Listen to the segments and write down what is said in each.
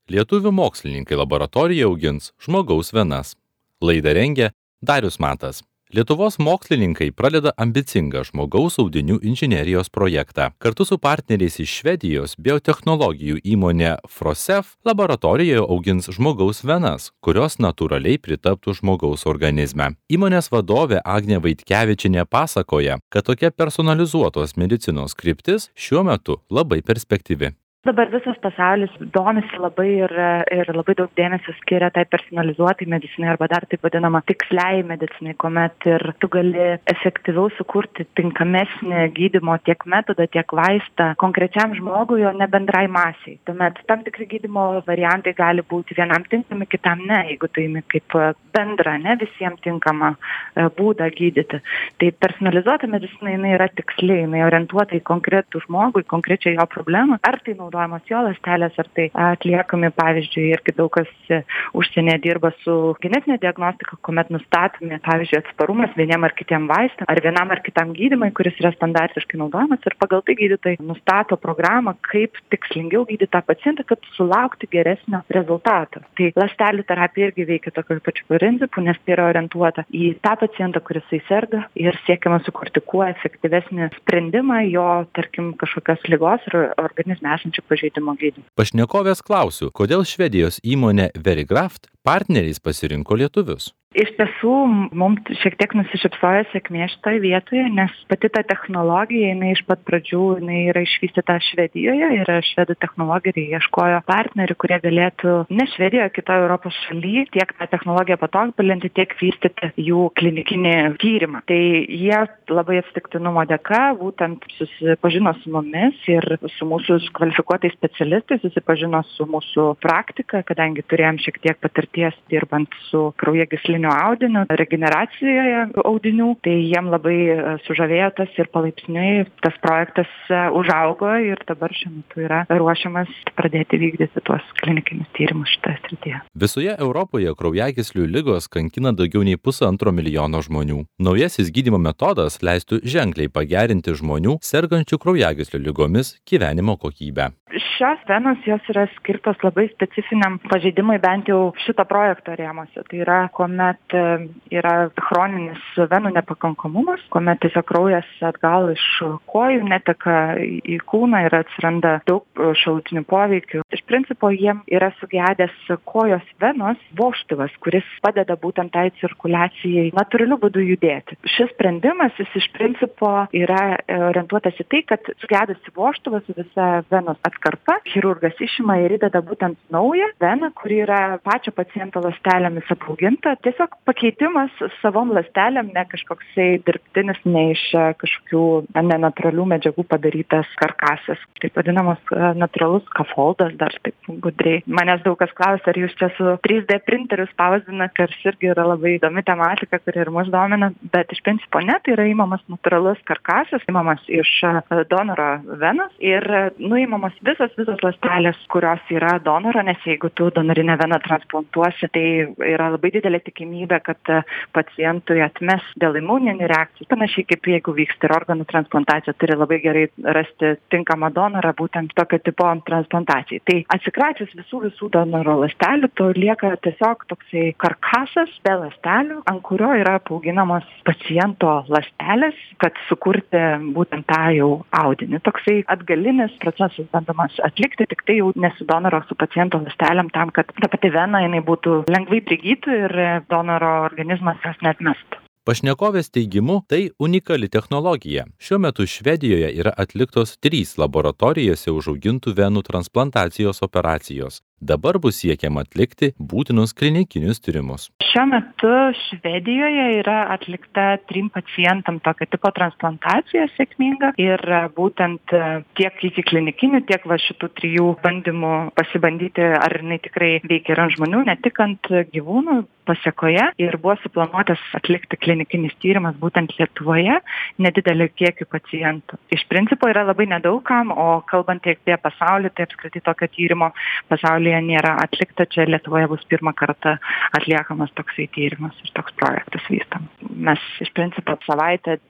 Lietuvių mokslininkai laboratorijoje augins žmogaus venas. Laidą rengė Darius Matas. Lietuvos mokslininkai pradeda ambicingą žmogaus audinių inžinerijos projektą. Kartu su partneriais iš Švedijos biotechnologijų įmonė Frosef laboratorijoje augins žmogaus venas, kurios natūraliai pritaptų žmogaus organizme. Įmonės vadovė Agnė Vaitkevičienė pasakoja, kad tokia personalizuotos medicinos kryptis šiuo metu labai perspektyvi. Dabar visas pasaulis domisi labai ir labai daug dėmesio skiria tai personalizuotai medicinai arba dar taip vadinama tiksliai medicinai, kuomet ir tu gali efektyviau sukurti tinkamesnį gydymo tiek metodą, tiek vaistą konkrečiam žmogui, o ne bendrai masiai. Tuomet tam tikri gydymo variantai gali būti vienam tinkami, kitam ne, jeigu tai kaip bendra, ne visiems tinkama būdą gydyti. Tai personalizuota medicina jinai yra tiksliai, jinai orientuota į konkretų žmogų, į konkrečią jo problemą, ar tai naudojamos jo ląstelės, ar tai atliekami, pavyzdžiui, irgi daug kas užsienyje dirba su genetinė diagnostika, kuomet nustatomi, pavyzdžiui, atsparumas vieniem ar kitiem vaistam, ar vienam ar kitam gydymui, kuris yra standartiškai naudojamas, ir pagal tai gydytojai nustato programą, kaip tikslingiau gydyti tą pacientą, kad sulaukti geresnio rezultato. Tai ląstelių terapija irgi veikia tokiu pačiu principu, nes tai yra orientuota į tą pacientą, kuris serga, ir siekiama sukurti kuo efektyvesnį sprendimą jo, tarkim, kažkokios ligos ir organizme esančių pažeidimo gydymą. Pašnekovės klausiu, kodėl Švedijos įmonė Verigraft partneriais pasirinko lietuvius. Iš tiesų, mums šiek tiek nusišypsojo sėkmė šitoje vietoje, nes pati ta technologija, jinai iš pat pradžių yra išvystyta Švedijoje ir švedų technologai ieškojo partnerių, kurie galėtų ne Švedijoje, kitoje Europos šalyje tiek tą technologiją patobulinti, tiek vystyti jų klinikinį tyrimą. Tai jie labai atsitiktinumo dėka būtent susipažino su mumis ir su mūsų kvalifikuotais specialistais, susipažino su mūsų praktika, kadangi turėjom šiek tiek patirties dirbant su kraujagysliniu audiniu, regeneracijoje audinių, tai jiem labai sužavėjo tas ir palaipsniui tas projektas užaugo ir dabar šiuo metu yra ruošiamas pradėti vykdyti tuos klinikinius tyrimus šitoje srityje. Visoje Europoje kraujagyslių ligos kankina daugiau nei 1,5 milijono žmonių. Naujasis gydymo metodas leistų ženkliai pagerinti žmonių sergančių kraujagyslių ligomis gyvenimo kokybę. Šios venos jos yra skirtos labai specifiniam pažeidimui, bent jau šito projekto rėmuose. Tai yra, kuomet yra chroninis venų nepakankamumas, kuomet tiesiog kraujas atgal iš kojų neteka į kūną ir atsiranda daug šalutinių poveikių. Iš principo jiem yra sugedęs kojos venos vožtuvas, kuris padeda būtent tai cirkuliacijai natūraliu būdu judėti. Šis sprendimas jis iš principo yra orientuotas į tai, kad sugedusi vožtuvas su visa venos atkarpa, chirurgas išima ir įdeda būtent naują veną, kuri yra pačio paciento ląstelėmis apauginta. Tiesiog pakeitimas savom ląstelėm, ne kažkoksai dirbtinis, ne iš kažkokių nenatūralių medžiagų padarytas karkasas. Taip vadinamas natūralus skafoldas, dar taip gudriai. Manęs daug kas klausia, ar jūs čia su 3D printeriu spausdinat, kas irgi yra labai įdomi tematika, kuri ir mus domina, bet iš principo ne, tai yra įmamas natūralus karkasas, įmamas iš donoro venos ir nuimamas visos ląstelės, kurios yra donoro, nes jeigu tu donorinę veną transplantuosi, tai yra labai didelė tikimybė, kad pacientui atmes dėl imuninių reakcijų. Panašiai kaip jeigu vyksta ir organų transplantacija, turi labai gerai rasti tinkamą donorą būtent tokio tipo transplantacijai. Tai atsikračius visų donoro ląstelių, to lieka tiesiog toksai karkasas be ląstelių, ant kurio yra apauginamos paciento ląstelės, kad sukurti būtent tą jau audinį. Toksai atgalinis procesas bandomas atlikti, tik tai jau ne su donoro, su paciento ląstelėm, tam, kad ta pati vena jinai būtų lengvai prigytų ir donoro organizmas jos neatmestų. Pašnekovės teigimu, tai unikali technologija. Šiuo metu Švedijoje yra atliktos 3 laboratorijose užaugintų venų transplantacijos operacijos. Dabar bus siekiama atlikti būtinus klinikinius tyrimus. Šiuo metu Švedijoje yra atlikta 3 pacientam tokio tipo transplantacija sėkminga ir būtent tiek iki klinikinių, tiek šitų 3 bandymų pasibandyti, ar jinai tikrai veikia ir ant žmonių, ne tik ant gyvūnų pasiekoje, ir buvo suplanuotas atlikti klinikinis tyrimas būtent Lietuvoje nedidelį kiekį pacientų. Iš principo yra labai nedaugam, o kalbant tiek apie pasaulį, tai apskritai tokio tyrimo pasaulyje nėra atlikta. Čia Lietuvoje bus pirmą kartą atliekamas toksai tyrimas ir toks projektas vystomas. Mes iš principo savaitę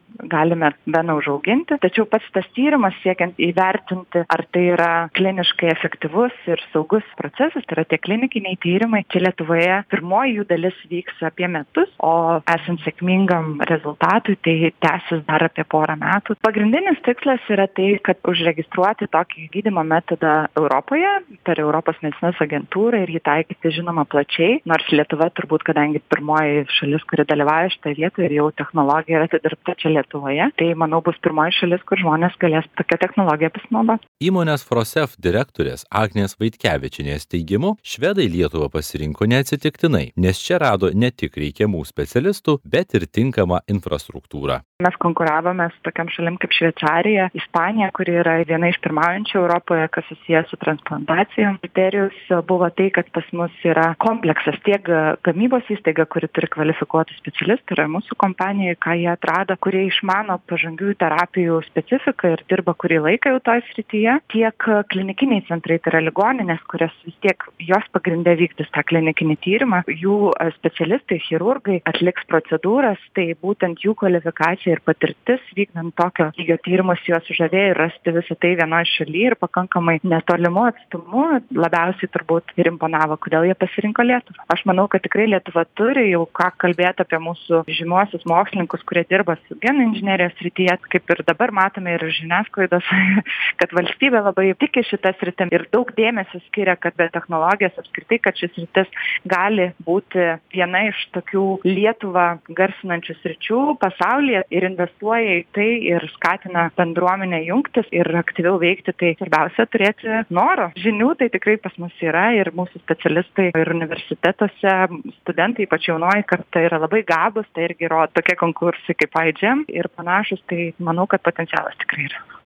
galime veną užauginti, tačiau pats tas tyrimas siekiant įvertinti, ar tai yra kliniškai efektyvus ir saugus procesas, tai yra tie klinikiniai tyrimai. Čia Lietuvoje pirmoji jų dalis vyks apie metus, o esant sėkmingam rezultatui, tai tęsis dar apie porą metų. Pagrindinis tikslas yra tai, kad užregistruoti tokį gydymo metodą Europoje per Europos medicinos agentūrą ir jį taikyti žinoma plačiai, nors Lietuva turbūt, kadangi pirmoji šalis, kuri dalyvauja šitoje vietoje ir jau technologija yra atidirbta čia Lietuvoje, tai manau bus pirmoji šalis, kur žmonės galės tokią technologiją pasinaudoti. Įmonės Frosef direktorės Agnės Vaitkevičienės teigimu, švedai Lietuvą pasirinko neatsitiktinai, nes čia rado ne tik reikiamų specialistų, bet ir tinkamą infrastruktūrą. Mes konkuravome su tokiam šalim kaip Šveicarija, Ispanija, kuri yra viena iš pirmaujančių Europoje, kas susijęs su transplantacijom. Kriterijus buvo tai, kad pas mus yra kompleksas tiek gamybos įstaiga, kuri turi kvalifikuotų specialistų, yra mūsų kompanija, ką jie atrado, kurie išmano pažangiųjų terapijų specifiką ir dirba kurį laiką jau toj srityje, tiek klinikiniai centrai, tai yra ligoninės, kurios vis tiek jos pagrindė vykdys tą klinikinį tyrimą, jų specialistai, chirurgai atliks procedūras, tai būtent jų kvalifikacija ir patirtis vykdant tokio lygio tyrimus juos sužavėjo ir rasti visą tai vienoje šalyje ir pakankamai netolimu atstumu labiausiai turbūt ir imponavo, kodėl jie pasirinko Lietuvą. Aš manau, kad tikrai Lietuva turi jau ką kalbėti apie mūsų žymiuosius mokslininkus, kurie dirba su genų inžinerijos srityje, kaip ir dabar matome ir žiniasklaidos, kad valstybė labai tiki šitą sritį ir daug dėmesio skiria, kad be technologijos apskritai, kad šis sritis gali būti viena iš tokių Lietuvą garsinančių sričių pasaulyje ir investuoja į tai ir skatina bendruomenę jungtis ir aktyviau veikti, tai svarbiausia turėti noro. Žinių tai tikrai pas mus yra ir mūsų specialistai ir universitetuose, studentai, ypač jaunoji karta yra labai gabūs, tai irgi rodo tokie konkursai kaip iGEM ir panašus, tai manau, kad potencialas tikrai yra.